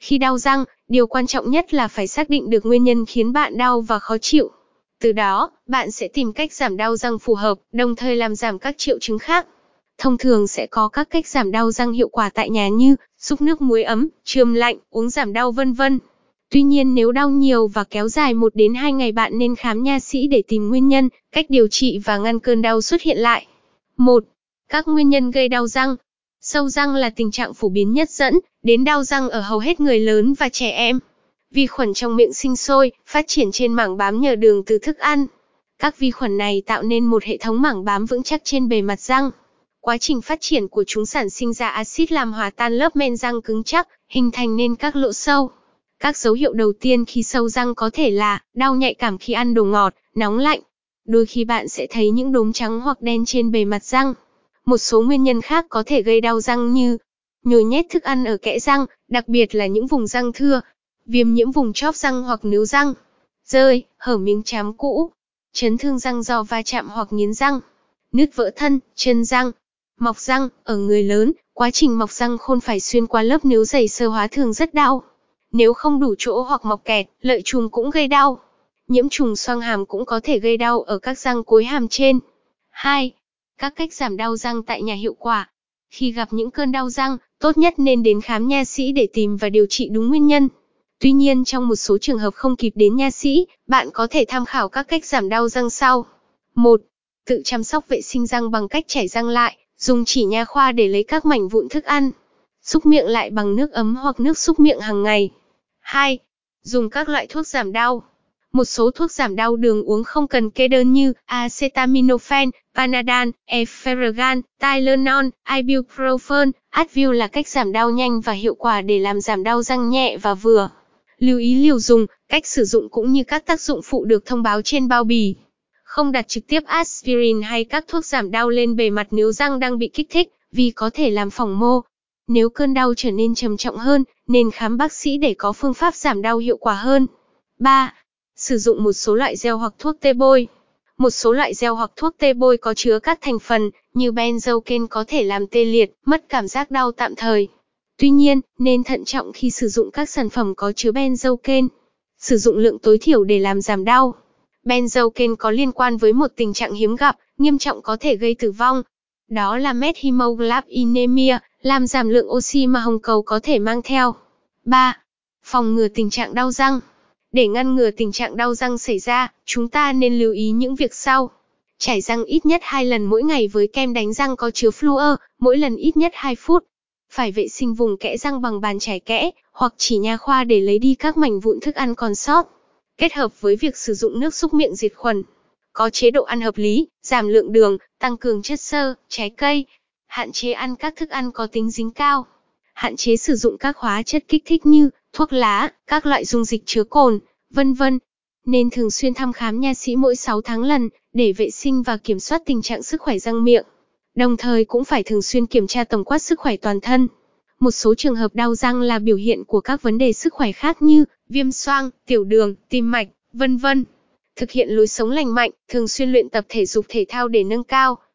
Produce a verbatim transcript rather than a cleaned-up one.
Khi đau răng, điều quan trọng nhất là phải xác định được nguyên nhân khiến bạn đau và khó chịu. Từ đó, bạn sẽ tìm cách giảm đau răng phù hợp, đồng thời làm giảm các triệu chứng khác. Thông thường sẽ có các cách giảm đau răng hiệu quả tại nhà như xúc nước muối ấm, chườm lạnh, uống giảm đau vân vân. Tuy nhiên nếu đau nhiều và kéo dài một đến hai ngày bạn nên khám nha sĩ để tìm nguyên nhân, cách điều trị và ngăn cơn đau xuất hiện lại. một. Các nguyên nhân gây đau răng. Sâu răng là tình trạng phổ biến nhất dẫn đến đau răng ở hầu hết người lớn và trẻ em. Vi khuẩn trong miệng sinh sôi, phát triển trên mảng bám nhờ đường từ thức ăn. Các vi khuẩn này tạo nên một hệ thống mảng bám vững chắc trên bề mặt răng. Quá trình phát triển của chúng sản sinh ra axit làm hòa tan lớp men răng cứng chắc, hình thành nên các lỗ sâu. Các dấu hiệu đầu tiên khi sâu răng có thể là đau nhạy cảm khi ăn đồ ngọt, nóng lạnh. Đôi khi bạn sẽ thấy những đốm trắng hoặc đen trên bề mặt răng. Một số nguyên nhân khác có thể gây đau răng như nhồi nhét thức ăn ở kẽ răng, đặc biệt là những vùng răng thưa, viêm nhiễm vùng chóp răng hoặc níu răng, rơi, hở miếng trám cũ, chấn thương răng do va chạm hoặc nghiến răng, nứt vỡ thân, chân răng, mọc răng. Ở người lớn, quá trình mọc răng khôn phải xuyên qua lớp níu dày xơ hóa thường rất đau. Nếu không đủ chỗ hoặc mọc kẹt, lợi trùng cũng gây đau. Nhiễm trùng xoang hàm cũng có thể gây đau ở các răng cuối hàm trên. hai. Các cách giảm đau răng tại nhà hiệu quả. Khi gặp những cơn đau răng, tốt nhất nên đến khám nha sĩ để tìm và điều trị đúng nguyên nhân. Tuy nhiên trong một số trường hợp không kịp đến nha sĩ, bạn có thể tham khảo các cách giảm đau răng sau. một. Tự chăm sóc vệ sinh răng bằng cách chải răng lại, dùng chỉ nha khoa để lấy các mảnh vụn thức ăn. Xúc miệng lại bằng nước ấm hoặc nước xúc miệng hàng ngày. hai. Dùng các loại thuốc giảm đau. Một số thuốc giảm đau đường uống không cần kê đơn như acetaminophen, Panadol, Effergan, Tylenol, Ibuprofen, Advil là cách giảm đau nhanh và hiệu quả để làm giảm đau răng nhẹ và vừa. Lưu ý liều dùng, cách sử dụng cũng như các tác dụng phụ được thông báo trên bao bì. Không đặt trực tiếp aspirin hay các thuốc giảm đau lên bề mặt nếu răng đang bị kích thích, vì có thể làm phỏng mô. Nếu cơn đau trở nên trầm trọng hơn, nên khám bác sĩ để có phương pháp giảm đau hiệu quả hơn. ba. Sử dụng một số loại gel hoặc thuốc tê bôi. Một số loại gel hoặc thuốc tê bôi có chứa các thành phần như benzocaine có thể làm tê liệt, mất cảm giác đau tạm thời. Tuy nhiên, nên thận trọng khi sử dụng các sản phẩm có chứa benzocaine. Sử dụng lượng tối thiểu để làm giảm đau. Benzocaine có liên quan với một tình trạng hiếm gặp, nghiêm trọng có thể gây tử vong. Đó là methemoglobinemia, làm giảm lượng oxy mà hồng cầu có thể mang theo. ba. Phòng ngừa tình trạng đau răng. Để ngăn ngừa tình trạng đau răng xảy ra, chúng ta nên lưu ý những việc sau. Chải răng ít nhất hai lần mỗi ngày với kem đánh răng có chứa fluor, mỗi lần ít nhất hai phút. Phải vệ sinh vùng kẽ răng bằng bàn chải kẽ, hoặc chỉ nha khoa để lấy đi các mảnh vụn thức ăn còn sót. Kết hợp với việc sử dụng nước xúc miệng diệt khuẩn. Có chế độ ăn hợp lý, giảm lượng đường, tăng cường chất xơ, trái cây. Hạn chế ăn các thức ăn có tính dính cao. Hạn chế sử dụng các hóa chất kích thích như thuốc lá, các loại dung dịch chứa cồn, vân vân. Nên thường xuyên thăm khám nha sĩ mỗi sáu tháng lần, để vệ sinh và kiểm soát tình trạng sức khỏe răng miệng. Đồng thời cũng phải thường xuyên kiểm tra tổng quát sức khỏe toàn thân. Một số trường hợp đau răng là biểu hiện của các vấn đề sức khỏe khác như viêm xoang, tiểu đường, tim mạch, vân vân. Thực hiện lối sống lành mạnh, thường xuyên luyện tập thể dục thể thao để nâng cao